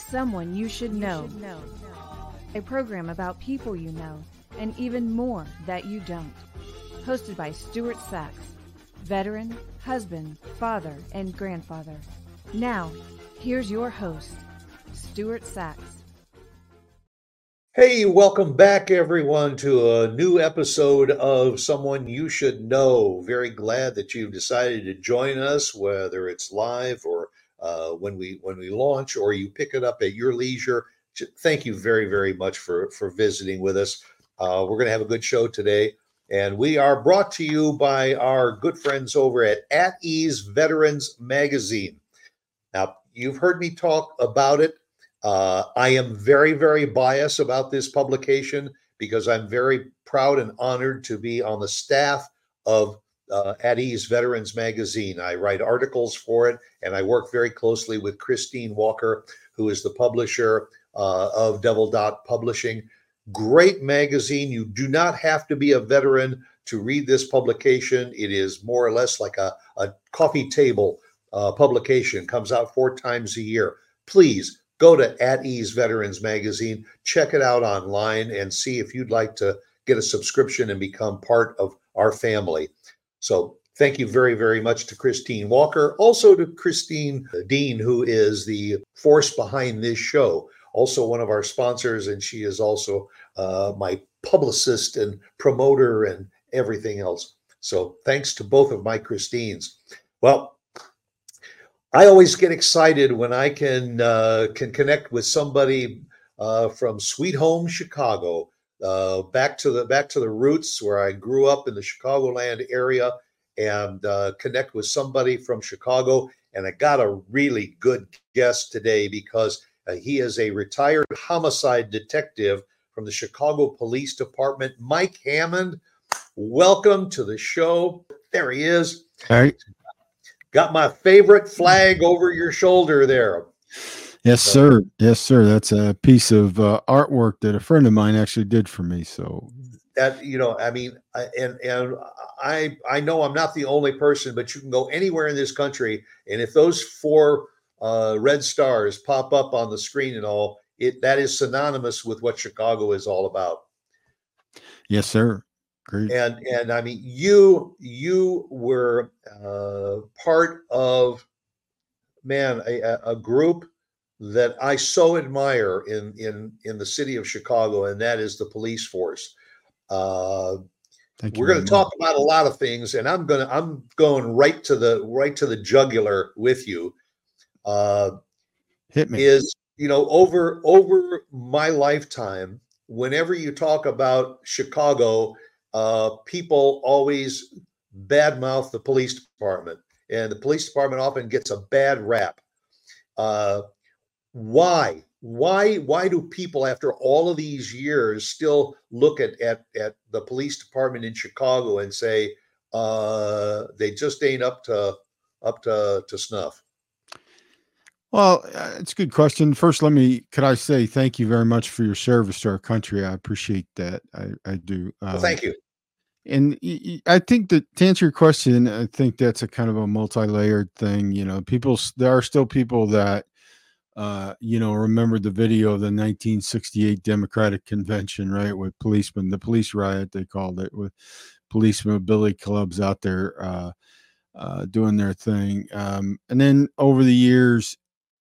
Someone You Should Know. A program about people you know and even more that you don't. Hosted by Stuart Sachs, veteran, husband, father, and grandfather. Now, here's your host, Stuart Sachs. Hey, welcome back, everyone, to a new episode of Someone You Should Know. Very glad that you've decided to join us, whether it's live or when we launch, or you pick it up at your leisure. Thank you very, very much for visiting with us. We're going to have a good show today, and we are brought to you by our good friends over at Ease Veterans Magazine. Now, you've heard me talk about it. I am very, very biased about this publication because I'm very proud and honored to be on the staff of At Ease Veterans Magazine. I write articles for it, and I work very closely with Christine Walker, who is the publisher of Devil Dot Publishing. Great magazine. You do not have to be a veteran to read this publication. It is more or less like a coffee table publication. Comes out 4 times a year. Please go to At Ease Veterans Magazine, check it out online, and see if you'd like to get a subscription and become part of our family. So thank you very, very much to Christine Walker, also to Christine Dean, who is the force behind this show, also one of our sponsors, and she is also my publicist and promoter and everything else. So thanks to both of my Christines. Well, I always get excited when I can connect with somebody from Sweet Home Chicago, back to the roots where I grew up in the Chicagoland area, and connect with somebody from Chicago. And I got a really good guest today because he is a retired homicide detective from the Chicago Police Department. Mike Hammond, welcome to the show. There he is. All right. Got my favorite flag over your shoulder there. Yes, sir. Yes, sir. That's a piece of artwork that a friend of mine actually did for me. So that, I mean, I know I'm not the only person, but you can go anywhere in this country, and if those 4 red stars pop up on the screen and all, that is synonymous with what Chicago is all about. Yes, sir. Great. And I mean, you were part of, man, a group that I so admire in the city of Chicago, and that is the police force. We're going to talk about a lot of things, and I'm going right to the jugular with you. Hit me. Is over my lifetime, whenever you talk about Chicago, people always badmouth the police department, and the police department often gets a bad rap. Why do people, after all of these years, still look at the police department in Chicago and say they just ain't up to snuff? Well, it's a good question. First, could I say thank you very much for your service to our country? I appreciate that. I do. Well, thank you. And I think that, to answer your question, I think that's a kind of a multi-layered thing. There are still people that, remember the video of the 1968 Democratic Convention, right? With policemen, the police riot, they called it, with policemen with billy clubs out there doing their thing. And then over the years,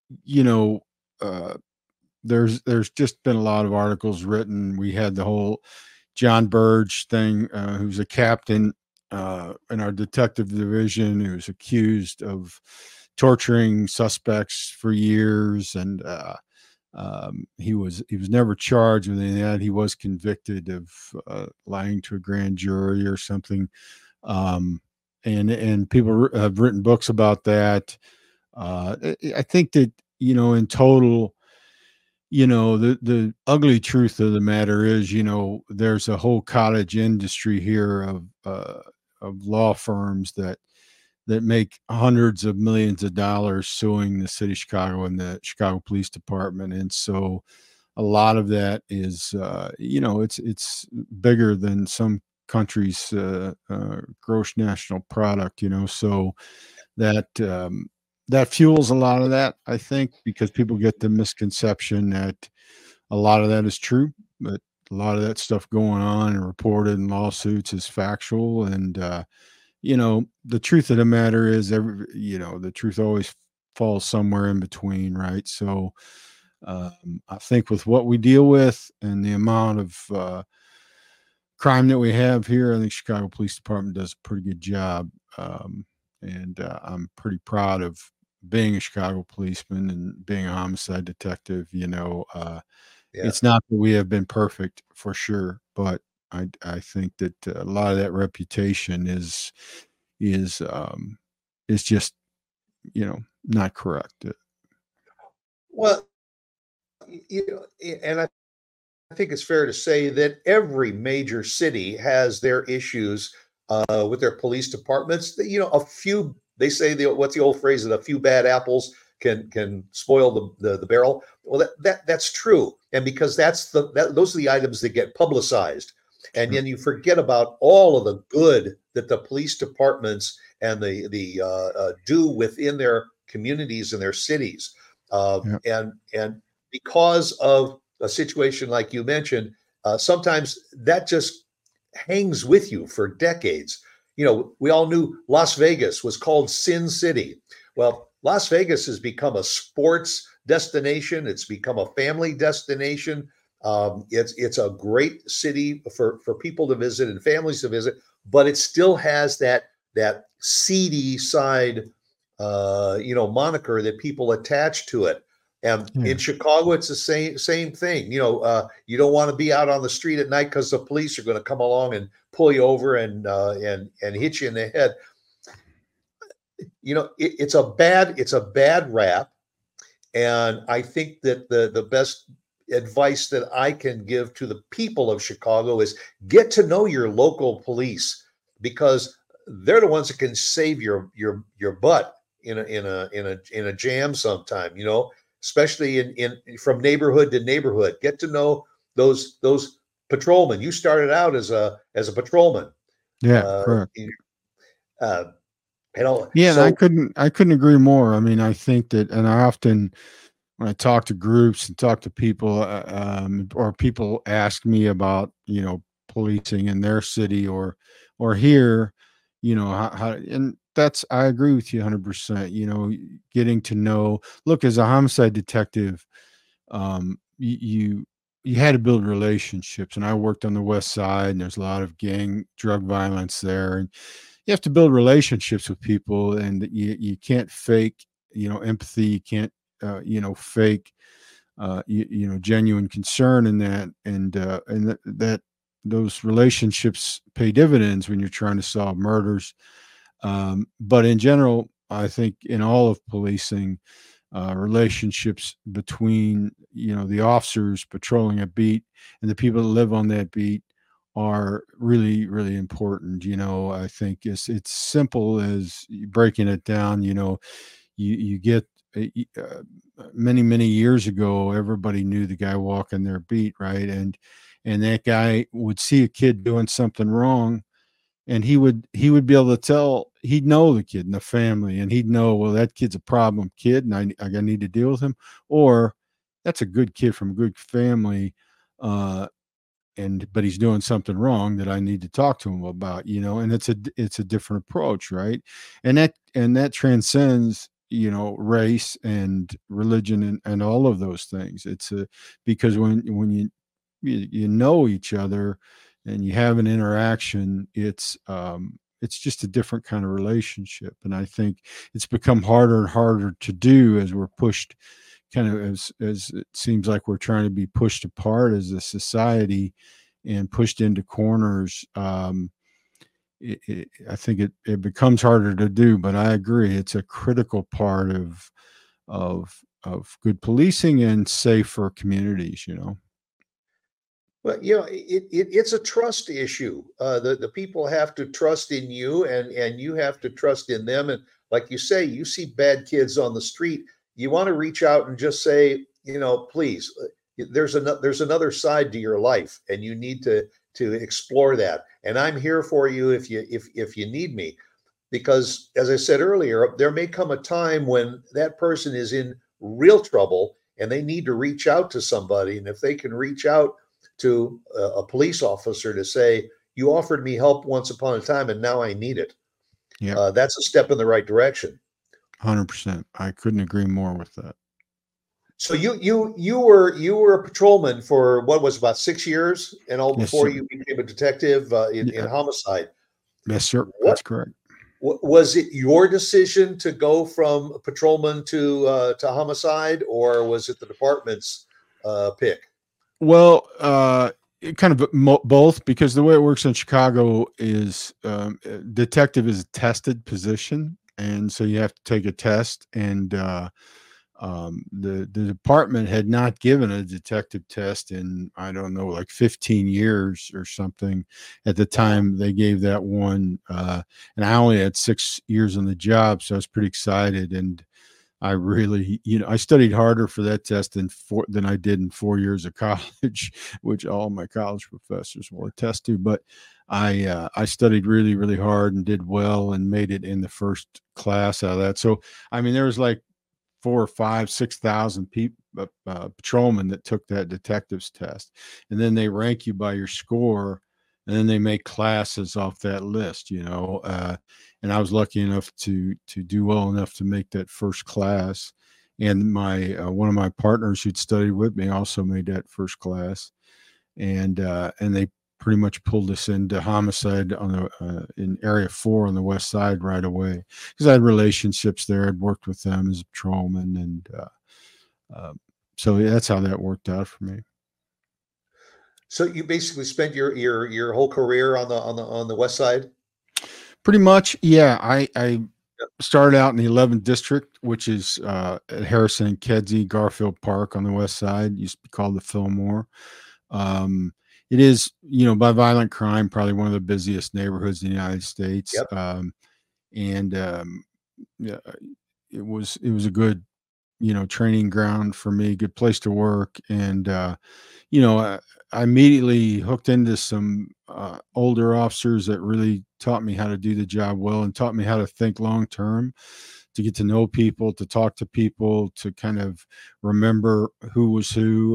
there's just been a lot of articles written. We had the whole John Burge thing, who's a captain in our detective division, who was accused of torturing suspects for years, and he was never charged with any of that. He was convicted of lying to a grand jury or something, and people have written books about that. I think that, in total, the ugly truth of the matter is, there's a whole cottage industry here of law firms that make hundreds of millions of dollars suing the city of Chicago and the Chicago Police Department. And so a lot of that is, it's bigger than some country's gross national product, so that that fuels a lot of that, I think, because people get the misconception that a lot of that is true, but a lot of that stuff going on and reported in lawsuits is factual. And, the truth of the matter is the truth always falls somewhere in between. Right. So, I think with what we deal with and the amount of, crime that we have here, I think Chicago Police Department does a pretty good job. And I'm pretty proud of being a Chicago policeman and being a homicide detective. Yeah. It's not that we have been perfect for sure, but I think that a lot of that reputation is just not correct. Well, and I think it's fair to say that every major city has their issues with their police departments. A few. They say what's the old phrase that a few bad apples can spoil the barrel. Well, that's true, and because those are the items that get publicized, and then you forget about all of the good that the police departments and the do within their communities and their cities, and because of a situation like you mentioned, sometimes that just hangs with you for decades. We all knew Las Vegas was called Sin City. Well, Las Vegas has become a sports destination. It's become a family destination. It's a great city for people to visit and families to visit, but it still has that seedy side, moniker that people attach to it. And in Chicago, it's the same thing. You don't want to be out on the street at night because the police are going to come along and pull you over and hit you in the head. It's a bad rap, and I think that the best advice that I can give to the people of Chicago is get to know your local police, because they're the ones that can save your butt in a jam sometime. Especially in from neighborhood to neighborhood. Get to know those patrolmen. You started out as a patrolman. Yeah, correct. Yeah, so, I couldn't agree more. I mean, I think that, and I often, when I talk to groups and talk to people, or people ask me about, policing in their city or here, how and I agree with you 100%. Getting to know, look, as a homicide detective, you had to build relationships, and I worked on the West Side, and there's a lot of gang drug violence there, and you have to build relationships with people, and you can't fake, empathy. You can't, fake, genuine concern in that, and that those relationships pay dividends when you're trying to solve murders. But in general, I think in all of policing, relationships between, the officers patrolling a beat and the people that live on that beat are really, really important. I think it's simple as breaking it down. You get many, many years ago, everybody knew the guy walking their beat, right? And that guy would see a kid doing something wrong, and he would be able to tell. He'd know the kid and the family, and he'd know, well, that kid's a problem kid, and I need to deal with him, or that's a good kid from a good family, but he's doing something wrong that I need to talk to him about, and it's a different approach, right? And that transcends, race and religion and all of those things. Because when you know each other and you have an interaction, it's just a different kind of relationship. And I think it's become harder and harder to do as we're pushed, kind of as it seems like we're trying to be pushed apart as a society and pushed into corners. I think it becomes harder to do, but I agree it's a critical part of good policing and safer communities. Well, it's a trust issue. The people have to trust in you, and you have to trust in them. And like you say, you see bad kids on the street, you want to reach out and just say, please, there's another side to your life, and you need to explore that. And I'm here for you if you need me. because, as I said earlier, there may come a time when that person is in real trouble and they need to reach out to somebody. And if they can reach out to a police officer to say, you offered me help once upon a time and now I need it, Yeah, that's a step in the right direction. 100%. I couldn't agree more with that. So you were a patrolman for what was about 6 years and all Yes, before sir. you became a detective in Yeah. homicide. Yes, sir. What That's correct. was it your decision to go from patrolman to homicide, or was it the department's pick? Well, it kind of both, because the way it works in Chicago is detective is a tested position, and so you have to take a test. And the department had not given a detective test in, I don't know, like 15 years or something. At the Wow. time they gave that one, and I only had 6 years on the job, so I was pretty excited. And I really, I studied harder for that test than I did in 4 years of college, which all my college professors will attest to. But I studied really, really hard and did well and made it in the first class out of that. So I mean, there was like 4 or 5, 6,000 people, patrolmen that took that detective's test, and then they rank you by your score, and then they make classes off that list. And I was lucky enough to do well enough to make that first class. And my one of my partners who'd studied with me also made that first class, and they pretty much pulled us into homicide on the in area 4 on the west side right away, because I had relationships there. I'd worked with them as a patrolman, and so yeah, that's how that worked out for me. So you basically spent your whole career on the west side. Pretty much, yeah. I started out in the 11th district, which is at Harrison and Kedzie, Garfield Park on the west side. Used to be called the Fillmore. Um, it is, by violent crime, probably one of the busiest neighborhoods in the United States. Yep. And Yeah, it was a good, training ground for me, good place to work. And I immediately hooked into some older officers that really taught me how to do the job well and taught me how to think long term, to get to know people, to talk to people, to kind of remember who was who.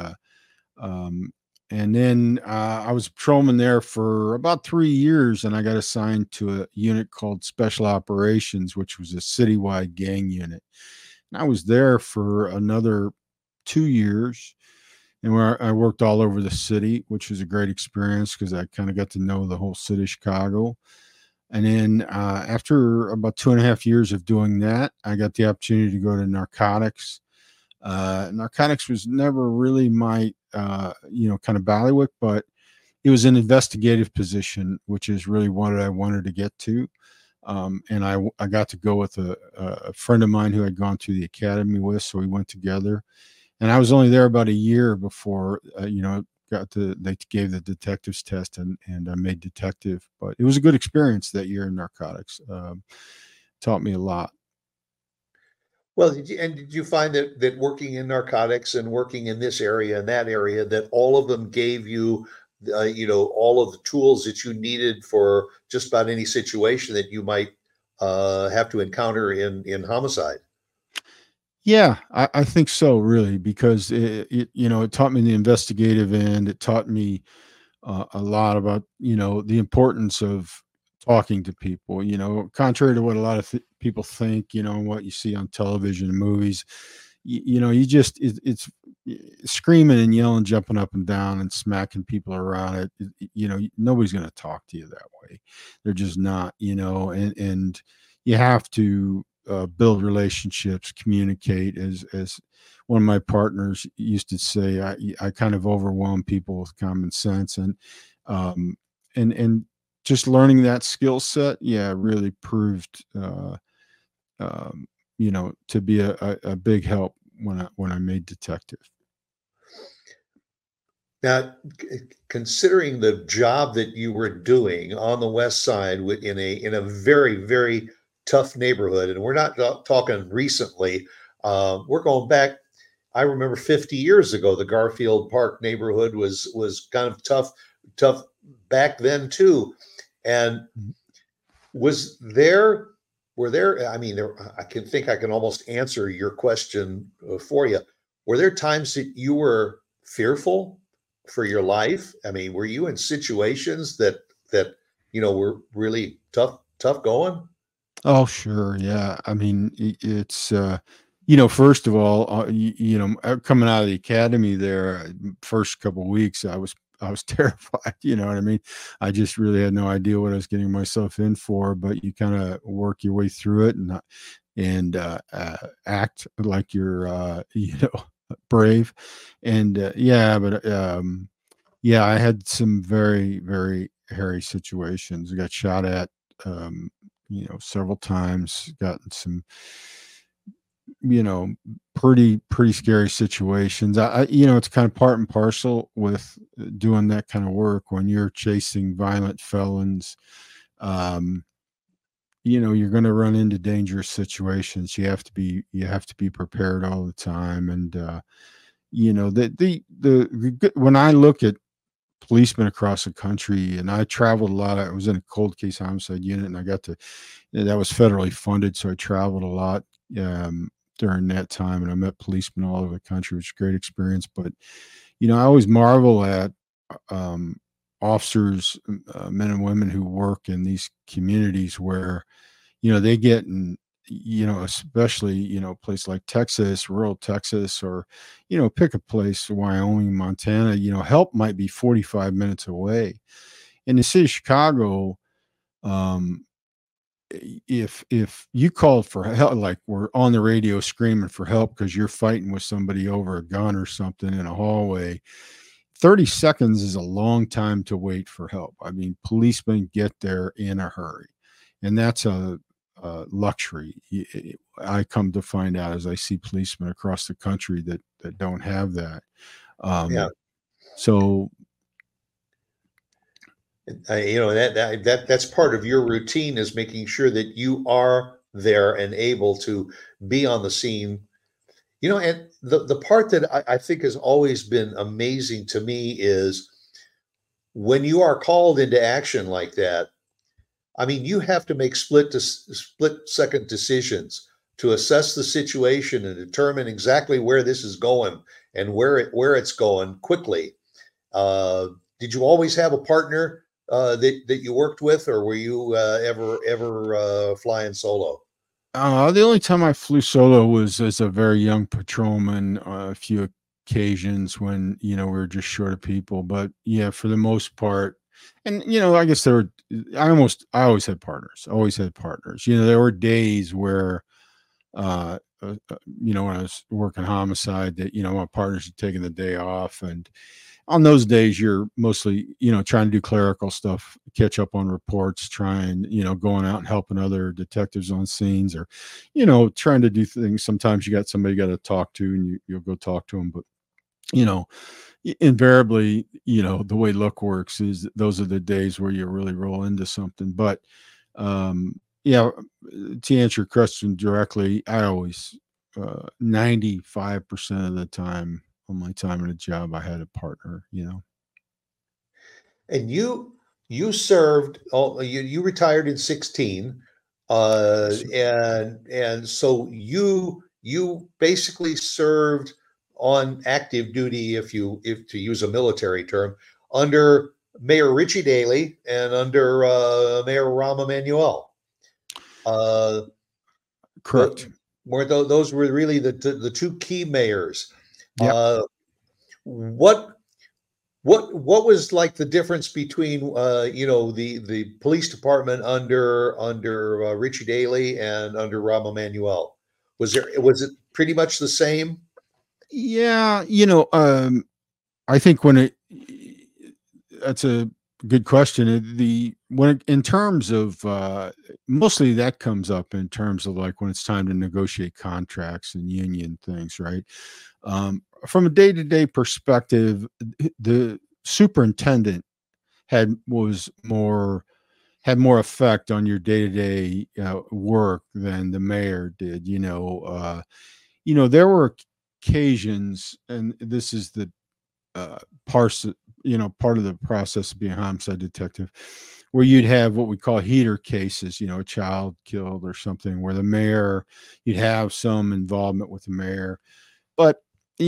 Um, and then I was a patrolman there for about 3 years, and I got assigned to a unit called Special Operations, which was a citywide gang unit. And I was there for another 2 years, and where I worked all over the city, which was a great experience because I kind of got to know the whole city of Chicago. And then after about 2.5 years of doing that, I got the opportunity to go to narcotics. Narcotics was never really my, kind of bailiwick, but it was an investigative position, which is really what I wanted to get to. And I got to go with a friend of mine who I'd gone through the academy with, so we went together. And I was only there about a year before, they gave the detective's test, and I made detective. But it was a good experience that year in narcotics. Taught me a lot. Well, did you find that working in narcotics and working in this area and that area, that all of them gave you, all of the tools that you needed for just about any situation that you might have to encounter in homicide? Yeah, I think so, really, because it taught me the investigative end. It taught me a lot about the importance of talking to people. Contrary to what a lot of people think, and what you see on television and movies. You just it's screaming and yelling, jumping up and down, and smacking people around. Nobody's going to talk to you that way. They're just not. And you have to build relationships, communicate. As one of my partners used to say, I kind of overwhelm people with common sense, and just learning that skill set, yeah, really proved to be a big help when I made detective. Now, considering the job that you were doing on the west side in a very, very tough neighborhood, and we're not talking recently, we're going back. I remember 50 years ago, the Garfield Park neighborhood was kind of tough back then too. And Was there, were there, I mean, I can think I can almost answer your question for you. Were there times that you were fearful for your life? I mean, were you in situations that, were really tough going? Oh, sure. Yeah. I mean, it's, first of all, coming out of the academy there, first couple of weeks, I was terrified. You know what I mean? I just really had no idea what I was getting myself in for, but you kind of work your way through it and act like you're, brave. And, yeah, I had some very, very hairy situations. I got shot at, um, several times, gotten some, you know, pretty scary situations. It's kind of part and parcel with doing that kind of work when you're chasing violent felons. Um, you're going to run into dangerous situations. You have to be prepared all the time. And, when I look at policemen across the country, and I traveled a lot. I was in a cold case homicide unit, and that was federally funded, so I traveled a lot during that time, and I met policemen all over the country, which was a great experience. But I always marvel at um, officers, men and women who work in these communities where they get in, especially, a place like Texas, rural Texas, or, pick a place, Wyoming, Montana, help might be 45 minutes away. In the city of Chicago, um, if you called for help, like we're on the radio screaming for help because you're fighting with somebody over a gun or something in a hallway, 30 seconds is a long time to wait for help. I mean, policemen get there in a hurry, and that's a luxury. I come to find out as I see policemen across the country that don't have that. Yeah. So that's part of your routine, is making sure that you are there and able to be on the scene. And the part that I think has always been amazing to me is when you are called into action like that. I mean, you have to make split second decisions to assess the situation and determine exactly where this is going and where it's going quickly. Did you always have a partner that you worked with, or were you ever flying solo? the only time I flew solo was as a very young patrolman, a few occasions when, we were just short of people. But yeah, for the most part, and, I guess I always had partners, always had partners. There were days where, when I was working homicide, that, my partners had taken the day off. And on those days, you're mostly, trying to do clerical stuff, catch up on reports, trying, going out and helping other detectives on scenes, or, trying to do things. Sometimes you got somebody you got to talk to, and you'll go talk to them. But, invariably, the way luck works is those are the days where you really roll into something. But, yeah, to answer your question directly, I always, 95% of the time, on my time in a job, I had a partner. And you served. Oh, you retired in 16, Yes. and so you basically served on active duty, if to use a military term, under Mayor Richie Daley and under Mayor Rahm Emanuel. Correct. Those were really the two key mayors. Yeah. What what was like the difference between the police department under Richie Daley and under Rahm Emanuel? Was it pretty much the same? Yeah. I think that's a good question. In terms of, mostly that comes up in terms of like when it's time to negotiate contracts and union things, right? From a day-to-day perspective, the superintendent had more effect on your day-to-day work than the mayor did. There were occasions, and this is the part of the process of being a homicide detective, where you'd have what we call heater cases, a child killed or something, where the mayor, you'd have some involvement with the mayor. But,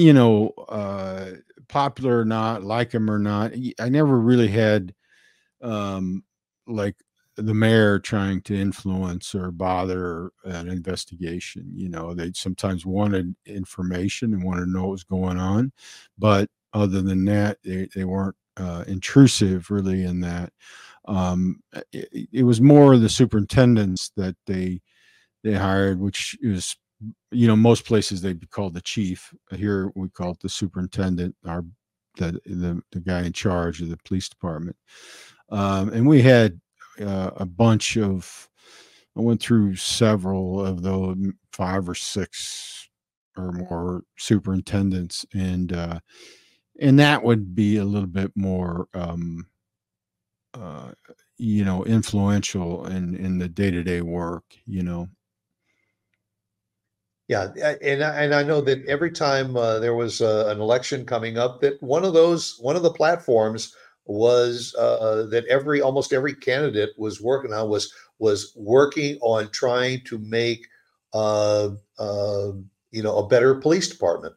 popular or not, like him or not, I never really had like the mayor trying to influence or bother an investigation. They sometimes wanted information and wanted to know what was going on. But other than that, they weren't intrusive really in that. It was more the superintendents that they hired, which is, most places they'd be called the chief. Here we call it the superintendent, the guy in charge of the police department. And we had a bunch of, I went through several of those, 5 or 6 or more superintendents, and that would be a little bit more influential in the day-to-day work. Yeah, and I know that every time there was an election coming up, that one of the platforms was that almost every candidate was working on was working on trying to make a better police department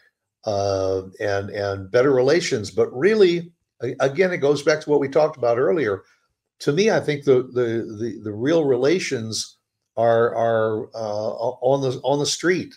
and better relations. But really, again, it goes back to what we talked about earlier. To me, I think the real relations are on the street.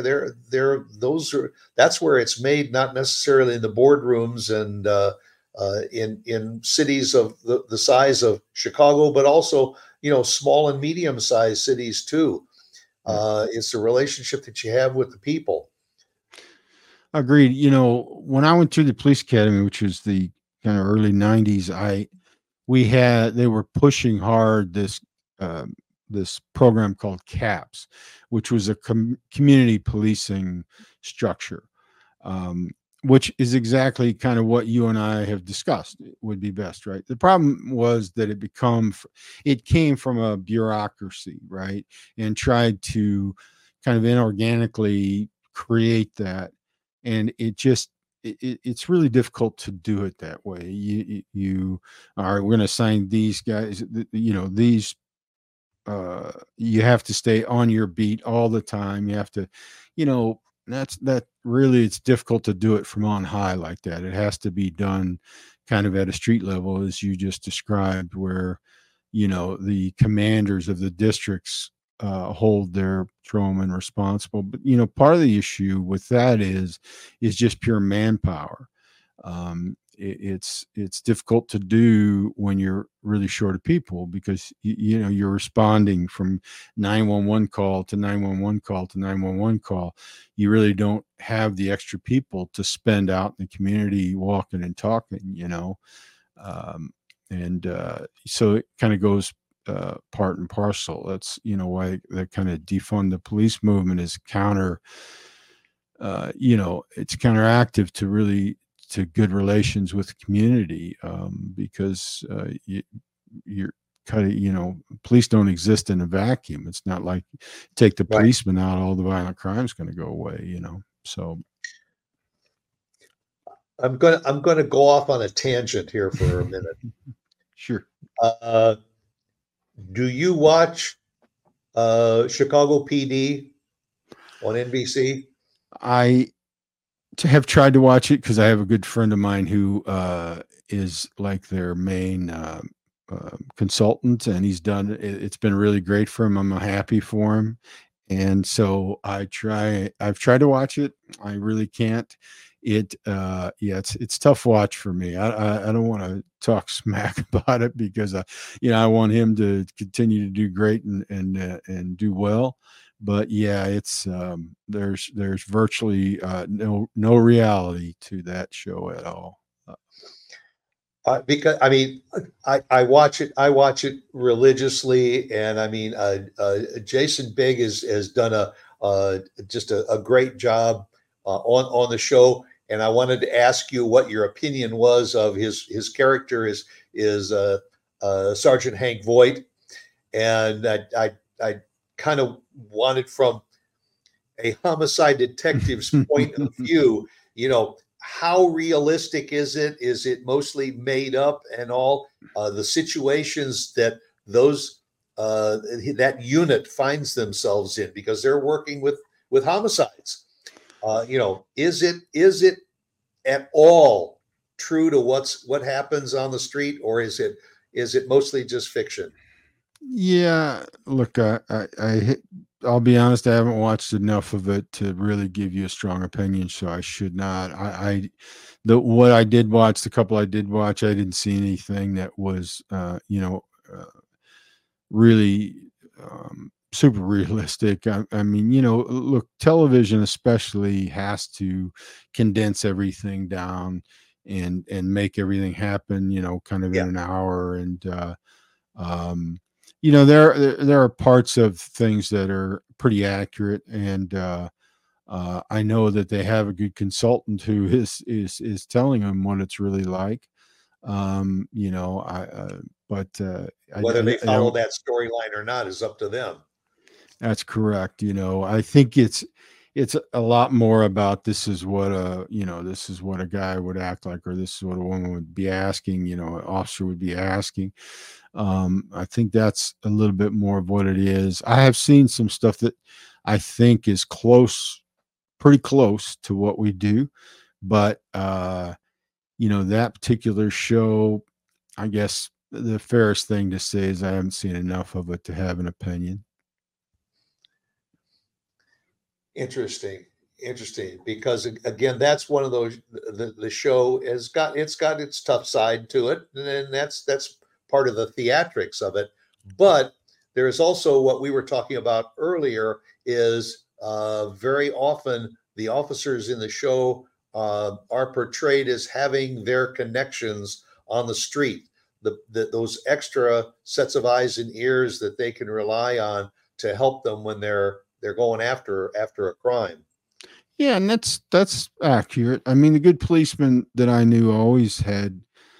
That's where it's made, not necessarily in the boardrooms and in cities of the size of Chicago, but also small and medium sized cities too. It's the relationship that you have with the people. Agreed. When I went through the police academy, which was the kind of early '90s, they were pushing hard this program called CAPS, which was a community policing structure, which is exactly kind of what you and I have discussed would be best, right? The problem was that it came from a bureaucracy, right? And tried to kind of inorganically create that. And it's really difficult to do it that way. We're going to assign these guys, these, you have to stay on your beat all the time. You have to, that really, it's difficult to do it from on high like that. It has to be done kind of at a street level, as you just described, where, the commanders of the districts hold their patrolmen responsible. But, part of the issue with that is just pure manpower. It's difficult to do when you're really short of people, because you're responding from 911 call to 911 call to 911 call. You really don't have the extra people to spend out in the community walking and talking, so it kind of goes part and parcel. That's why that kind of defund the police movement is it's counteractive to good relations with the community, because you're kind of, police don't exist in a vacuum. It's not like take the policeman out, all the violent crime is going to go away, so. I'm going to go off on a tangent here for a minute. Sure. Do you watch Chicago PD on NBC? I have tried to watch it because I have a good friend of mine who is like their main consultant, and he's done it. It's been really great for him. I'm happy for him. And so I've tried to watch it. I really can't. It's tough watch for me. I don't want to talk smack about it, because I want him to continue to do great and do well. But yeah, it's there's virtually no reality to that show at all. Because I watch it religiously, and Jason Bigg has done just a great job on the show. And I wanted to ask you what your opinion was of his character is Sergeant Hank Voight, and I kind of wanted, from a homicide detective's point of view, how realistic is it? Is it mostly made up, and all the situations that those that unit finds themselves in, because they're working with homicides? Is it at all true to what happens on the street, or is it mostly just fiction? Yeah, look, I'll be honest, I haven't watched enough of it to really give you a strong opinion, so I should not. What I did watch, the couple I did watch, I didn't see anything that was, really super realistic. I mean, look, television especially has to condense everything down and make everything happen, kind of in Yeah. an hour. And um, there are parts of things that are pretty accurate, and I know that they have a good consultant who is telling them what it's really like. But Whether they I follow don't. that storyline or not is up to them. That's correct. I think it's a lot more about this is what a guy would act like, or this is what a woman would be asking, an officer would be asking. I think that's a little bit more of what it is. I have seen some stuff that I think is pretty close to what we do, but that particular show, I guess the fairest thing to say is I haven't seen enough of it to have an opinion. Interesting, because again, that's one of those. The show has got its tough side to it, and that's part of the theatrics of it. But there is also what we were talking about earlier, is very often the officers in the show are portrayed as having their connections on the street, those extra sets of eyes and ears that they can rely on to help them when they're going after a crime. Yeah, and that's accurate. I mean, the good policemen that I knew always had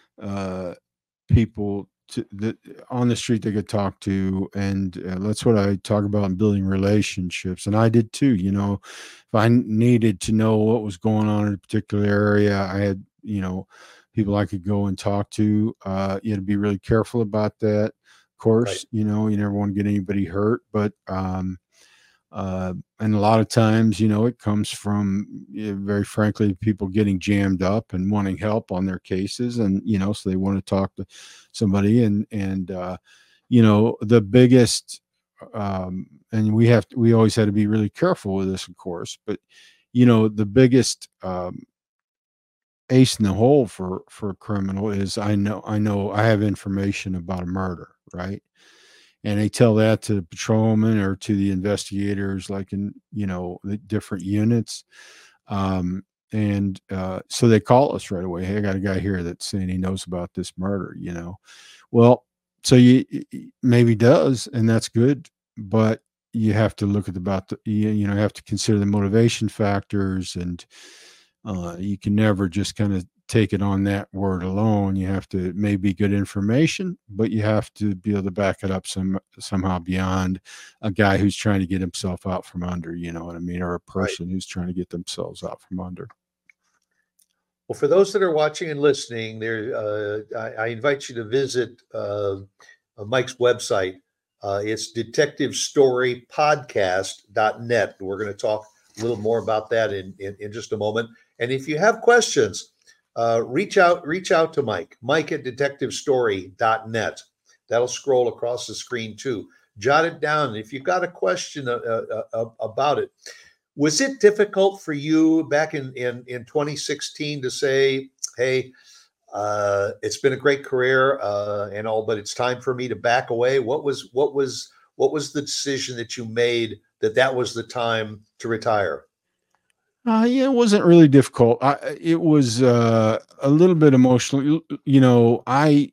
people that on the street they could talk to, and that's what I talk about in building relationships. And I did too. If I needed to know what was going on in a particular area, I had people I could go and talk to. You had to be really careful about that. Of course, Right. you never want to get anybody hurt, but and a lot of times, it comes from, very frankly, people getting jammed up and wanting help on their cases, and so they want to talk to somebody, and the biggest, and we always had to be really careful with this, of course, but the biggest ace in the hole for a criminal is I know I have information about a murder, right? And they tell that to the patrolman or to the investigators, like in the different units, and so they call us right away. Hey, I got a guy here that's saying he knows about this murder. Well, so you maybe does, and that's good, but you have to look at you have to consider the motivation factors, and you can never just kind of take it on that word alone. You have to, maybe good information, but you have to be able to back it up somehow beyond a guy who's trying to get himself out from under, you know what I mean? Or a person who's trying to get themselves out from under. Well, for those that are watching and listening, I invite you to visit Mike's website. It's detectivestorypodcast.net. We're going to talk a little more about that in just a moment. And if you have questions, reach out to Mike at detectivestory.net. That'll scroll across the screen too. Jot it down if you've got a question about it. Was it difficult for you back in 2016 to say, hey, it's been a great career and all, but it's time for me to back away? What was the decision that you made that was the time to retire? Yeah, it wasn't really difficult. It was a little bit emotional. I'm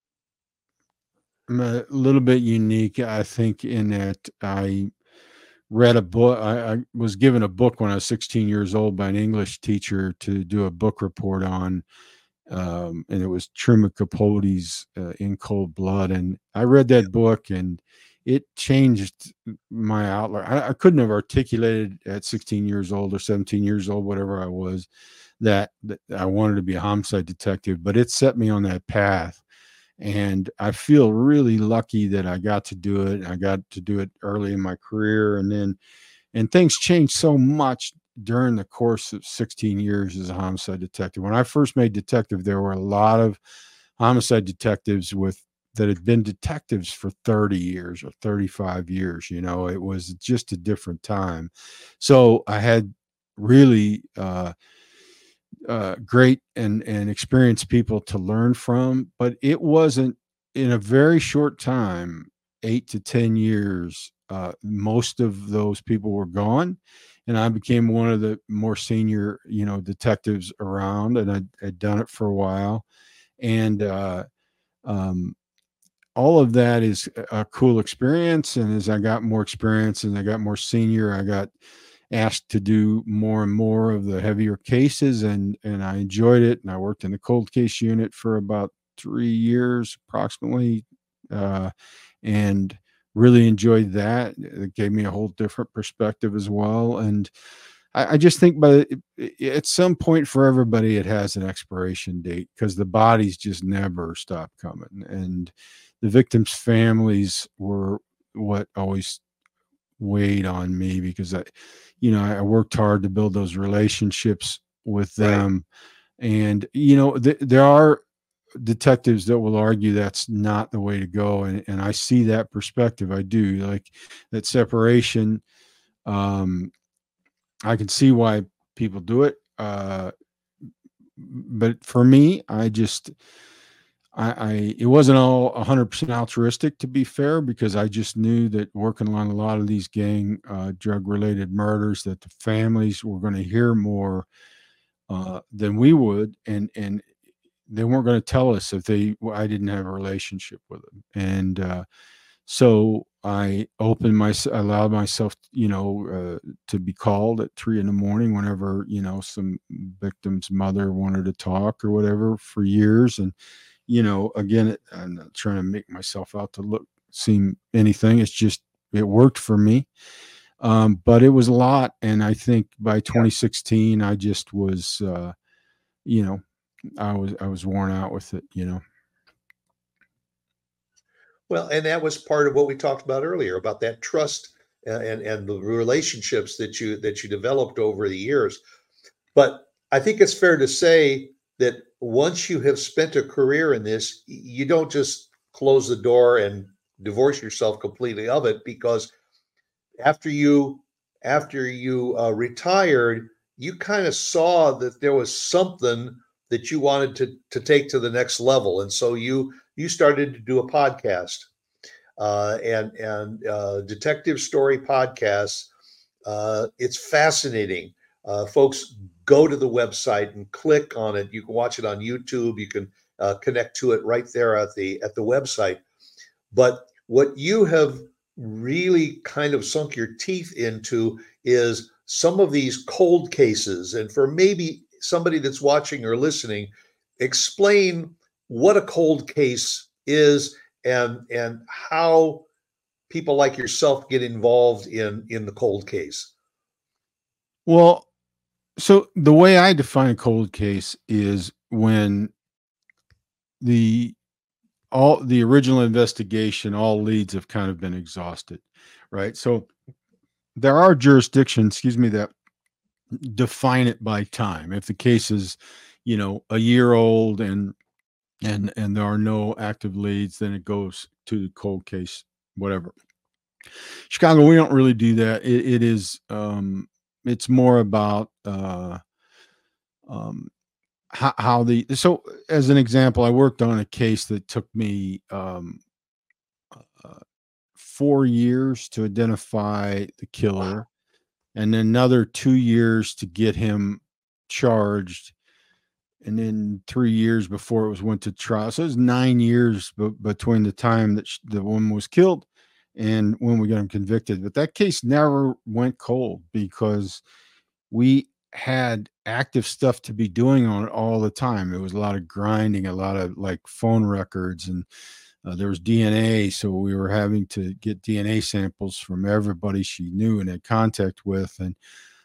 a little bit unique, I think, in that I read a book. I was given a book when I was 16 years old by an English teacher to do a book report on, and it was Truman Capote's In Cold Blood. And I read that book, and it changed my outlook. I couldn't have articulated at 16 years old or 17 years old, whatever I was, that I wanted to be a homicide detective, but it set me on that path. And I feel really lucky that I got to do it. I got to do it early in my career, and things changed so much during the course of 16 years as a homicide detective. When I first made detective, there were a lot of homicide detectives that had been detectives for 30 years or 35 years. It was just a different time. So I had really great and experienced people to learn from, but it wasn't in a very short time, 8 to 10 years. Most of those people were gone, and I became one of the more senior, detectives around, and I'd done it for a while. And all of that is a cool experience. And as I got more experience and I got more senior, I got asked to do more and more of the heavier cases, and I enjoyed it. And I worked in the cold case unit for about 3 years approximately, and really enjoyed that. It gave me a whole different perspective as well. And I just think at some point for everybody, it has an expiration date, because the bodies just never stop coming. And the victims' families were what always weighed on me, because I worked hard to build those relationships with them. Right. And, there are detectives that will argue that's not the way to go. And I see that perspective. I do like that separation. I can see why people do it. But for me, it wasn't all 100% altruistic, to be fair, because I just knew that working on a lot of these gang drug related murders, that the families were going to hear more than we would. And they weren't going to tell us if I didn't have a relationship with them. And, so I allowed myself, to be called at 3 a.m. whenever, some victim's mother wanted to talk or whatever, for years. And, again, I'm not trying to make myself out to seem anything. It's just, it worked for me. But it was a lot. And I think by 2016, I just was, I was worn out with it, Well, and that was part of what we talked about earlier, about that trust and the relationships that you developed over the years. But I think it's fair to say that once you have spent a career in this, you don't just close the door and divorce yourself completely of it, because after you retired, you kind of saw that there was something that you wanted to take to the next level, and so you started to do a podcast, and detective story podcasts. It's fascinating. Folks, go to the website and click on it. You can watch it on YouTube. You can connect to it right there at the website. But what you have really kind of sunk your teeth into is some of these cold cases. And for maybe somebody that's watching or listening, explain what a cold case is, and how people like yourself get involved in the cold case. Well, so the way I define a cold case is when all the original investigation, all leads have kind of been exhausted, right? So there are jurisdictions, that define it by time. If the case is, a year old and there are no active leads, then it goes to the cold case, whatever. Chicago, we don't really do that. It is, it's more about so as an example, I worked on a case that took me 4 years to identify the killer, and then another 2 years to get him charged, and then 3 years before it went to trial. So it was 9 years between the time that the woman was killed and when we got him convicted. But that case never went cold, because we had active stuff to be doing on it all the time. It was a lot of grinding, a lot of like phone records, and there was DNA. So we were having to get DNA samples from everybody she knew and had contact with. And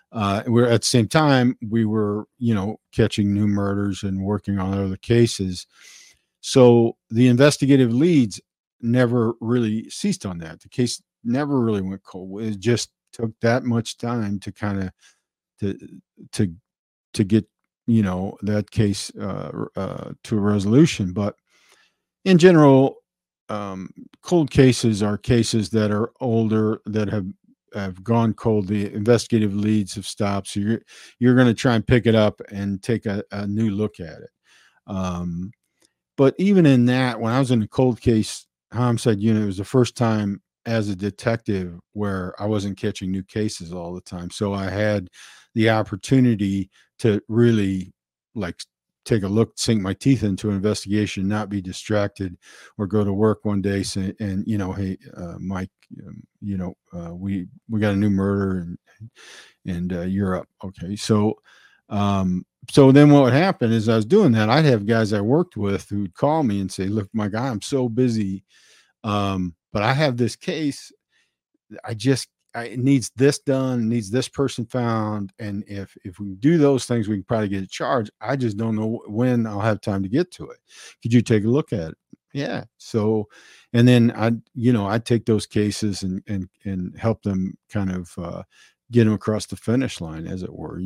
we're at the same time we were, catching new murders and working on other cases. So the investigative leads never really ceased on that. The case never really went cold. It just took that much time to kind of to to get that case to a resolution. But in general, cold cases are cases that are older, that have gone cold. The investigative leads have stopped, so you're going to try and pick it up and take a new look at it. But even in that, when I was in a cold case homicide unit, it was the first time as a detective where I wasn't catching new cases all the time. So I had the opportunity to really like take a look, sink my teeth into an investigation, not be distracted, or go to work one day and hey, Mike, we got a new murder and you're up. Okay. So then what would happen is I was doing that. I'd have guys I worked with who'd call me and say, look, my guy, I'm so busy. But I have this case. It needs this done, needs this person found. And if we do those things, we can probably get it charged. I just don't know when I'll have time to get to it. Could you take a look at it? Yeah. So, and then I'd take those cases and help them kind of, get them across the finish line, as it were,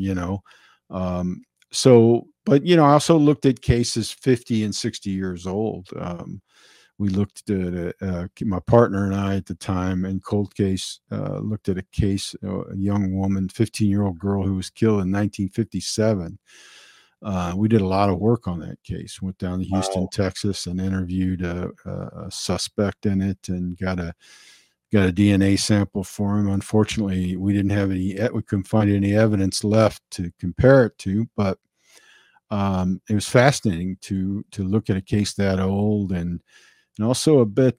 but I also looked at cases 50 and 60 years old. We looked at my partner and I at the time in cold case, looked at a case, a young woman, 15-year-old girl who was killed in 1957. We did a lot of work on that case, went down to Houston, Texas, and interviewed a suspect in it and got a DNA sample for him. Unfortunately, we couldn't find any evidence left to compare it to, but it was fascinating to look at a case that old and also a bit,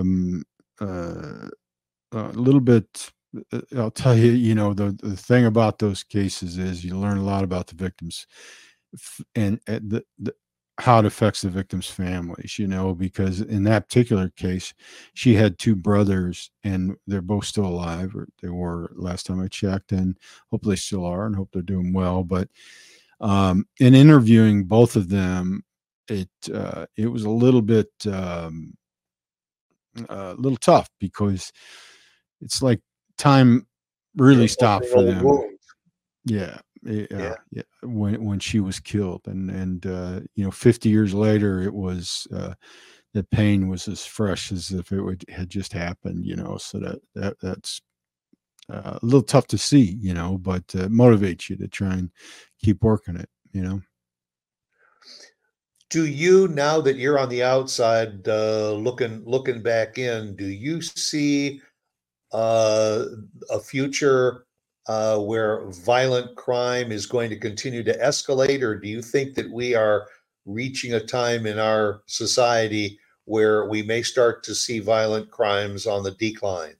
a little bit. I'll tell you, the thing about those cases is you learn a lot about the victims and how it affects the victims' families, because in that particular case, she had two brothers and they're both still alive, or they were last time I checked, and hope they still are and hope they're doing well. But in interviewing both of them, it was a little bit a little tough because it's like time really stopped for them. Yeah. When she was killed, and 50 years later, it was the pain was as fresh as if had just happened. So that's a little tough to see, but motivates you to try and keep working it. Do you, now that you're on the outside, looking back in, do you see a future where violent crime is going to continue to escalate, or do you think that we are reaching a time in our society where we may start to see violent crimes on the decline?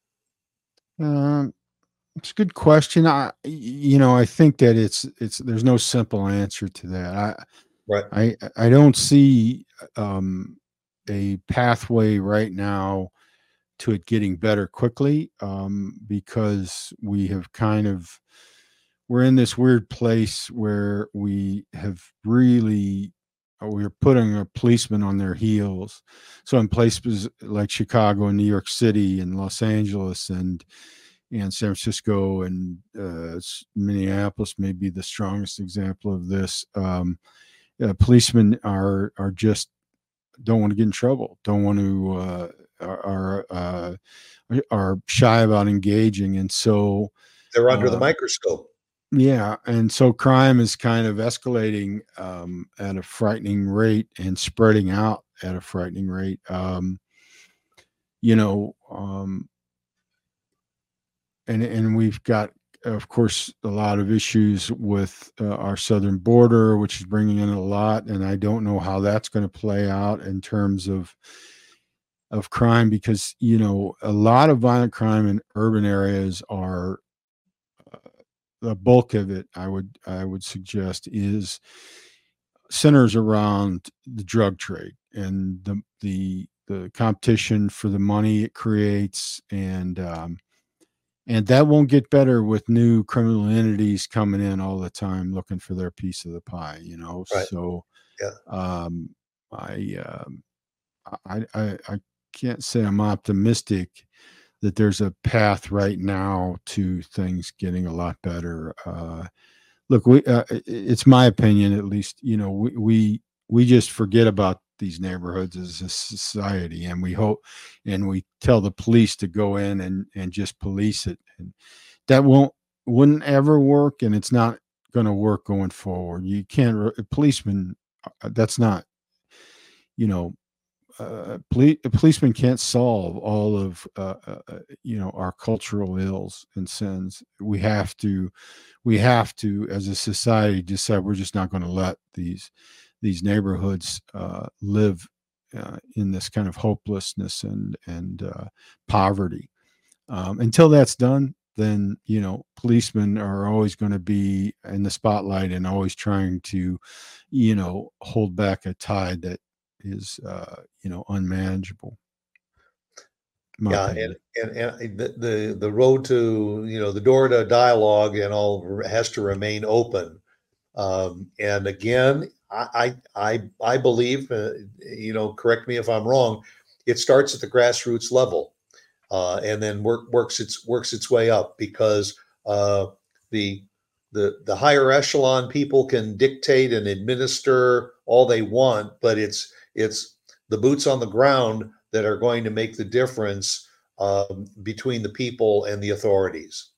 It's a good question. I think that it's there's no simple answer to that. Right. I don't see a pathway right now to it getting better quickly, because we're in this weird place where we're putting a policeman on their heels. So in places like Chicago and New York City and Los Angeles and San Francisco and Minneapolis may be the strongest example of this. Policemen are just don't want to get in trouble, don't want to are shy about engaging, and so they're under the microscope. Yeah, and so crime is kind of escalating at a frightening rate and spreading out at a frightening rate. And we've got, of course, a lot of issues with our southern border, which is bringing in a lot, and I don't know how that's going to play out in terms of crime, because a lot of violent crime in urban areas are the bulk of it. I would suggest is centers around the drug trade and the competition for the money it creates, and And that won't get better with new criminal entities coming in all the time looking for their piece of the pie, you know. Right. So Yeah. I, I can't say I'm optimistic that there's a path right now to things getting a lot better. Look, it's my opinion, at least, you know, we just forget about these neighborhoods as a society, and we hope, and we tell the police to go in and just police it. And that wouldn't ever work. And it's not going to work going forward. You can't, policemen, that's not, you know, a policeman can't solve all of you know, our cultural ills and sins. We have to as a society decide we're just not going to let these neighborhoods live in this kind of hopelessness and poverty. Until that's done, then, you know, policemen are always going to be in the spotlight and always trying to, you know, hold back a tide that is you know, unmanageable. Yeah, and the road to, you know, the door to dialogue and all has to remain open. And again, I believe, you know, correct me if I'm wrong, it starts at the grassroots level, and then works its way up, because the higher echelon people can dictate and administer all they want, but it's the boots on the ground that are going to make the difference between the people and the authorities.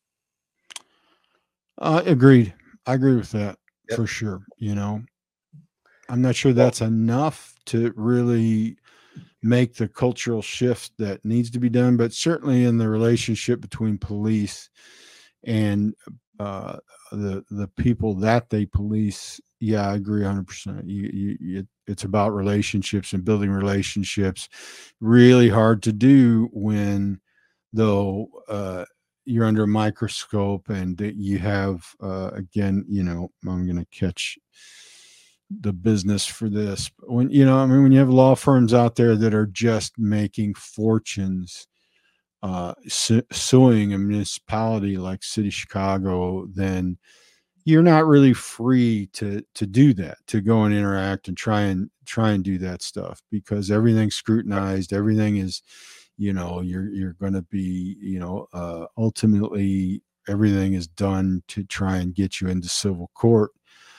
Agreed. I agree with that. Yep. For sure. You know, I'm not sure that's enough to really make the cultural shift that needs to be done, but certainly in the relationship between police and the people that they police. Yeah, I agree 100%. It's about relationships and building relationships. Really hard to do when, though, you're under a microscope and that you have, again, you know, I'm going to catch the business for this. When, you know, I mean, when you have law firms out there that are just making fortunes suing a municipality like City of Chicago, then you're not really free to do that, to go and interact and try and do that stuff, because everything's scrutinized. Everything is, you know, you're going to be, you know, ultimately everything is done to try and get you into civil court.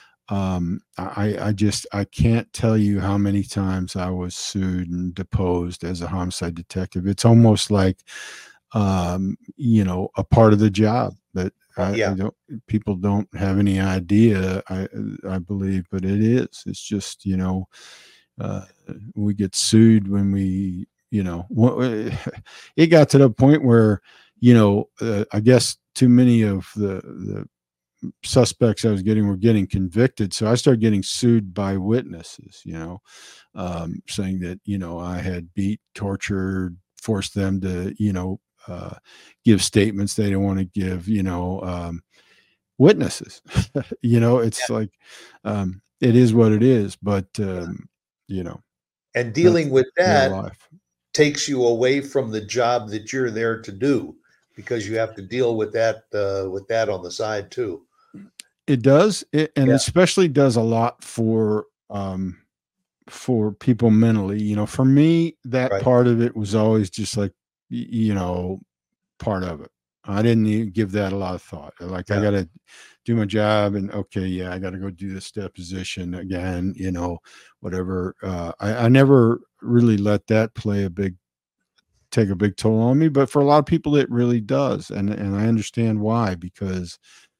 I can't tell you how many times I was sued and deposed as a homicide detective. It's almost like, you know, a part of the job that people don't have any idea, I believe, but it is. It's just, you know, we get sued when we, you know, it got to the point where, you know, I guess too many of the suspects I was getting were getting convicted. So I started getting sued by witnesses, you know, saying that, you know, I had beat, tortured, forced them to, you know, give statements they don't want to give, you know, witnesses. You know, it's like, it is what it is, but, you know. And dealing with that takes you away from the job that you're there to do, because you have to deal with that on the side too. It does, especially does a lot for people mentally. You know, for me, that part of it was always just like, you know, part of it. I didn't even give that a lot of thought. Like, I got to do my job, and okay, yeah, I got to go do this deposition again, you know, whatever. I never really let that take a big toll on me, but for a lot of people it really does. And I understand why, because,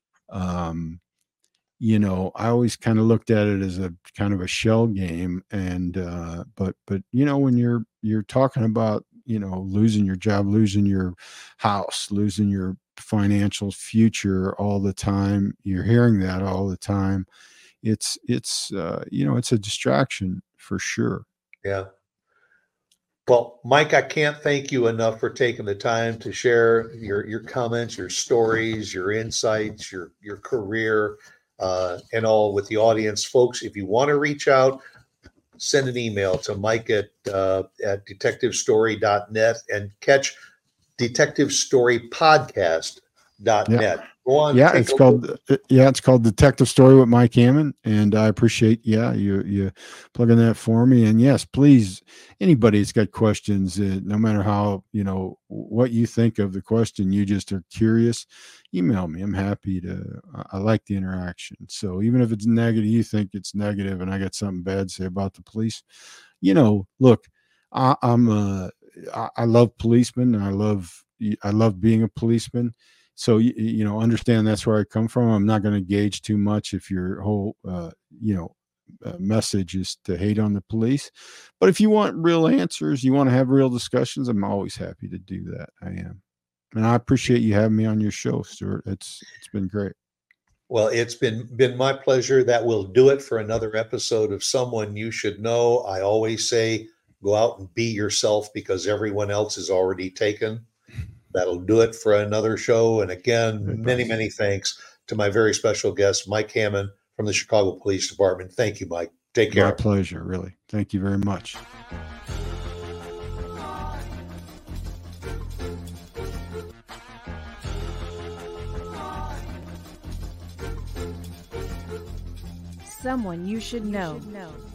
you know, I always kind of looked at it as a kind of a shell game. And, but, you know, when you're talking about, you know, losing your job, losing your house, losing your financial future all the time, you're hearing that all the time. It's you know, it's a distraction for sure. Yeah. Well, Mike, I can't thank you enough for taking the time to share your comments, your stories, your insights, your career, and all with the audience. Folks, if you want to reach out, send an email to Mike at detectivestory.net and catch detectivestorypodcast.net. Go on. Yeah, it's called Detective Story with Mike Hammond, and I appreciate you plugging that for me. And yes, please, anybody that's got questions, no matter how what you think of the question, you just are curious, email me. I'm happy to. I like the interaction. So even if it's negative, you think it's negative, and I got something bad to say about the police, look, I love policemen. I love being a policeman. So, understand that's where I come from. I'm not going to gauge too much if your whole, message is to hate on the police. But if you want real answers, you want to have real discussions, I'm always happy to do that. I am. And I appreciate you having me on your show, Stuart. It's been great. Well, it's been my pleasure. That will do it for another episode of Someone You Should Know. I always say, go out and be yourself because everyone else is already taken. That'll do it for another show. And again, many, many thanks to my very special guest, Mike Hammond from the Chicago Police Department. Thank you, Mike. Take care. My pleasure, really. Thank you very much. Someone You Should Know.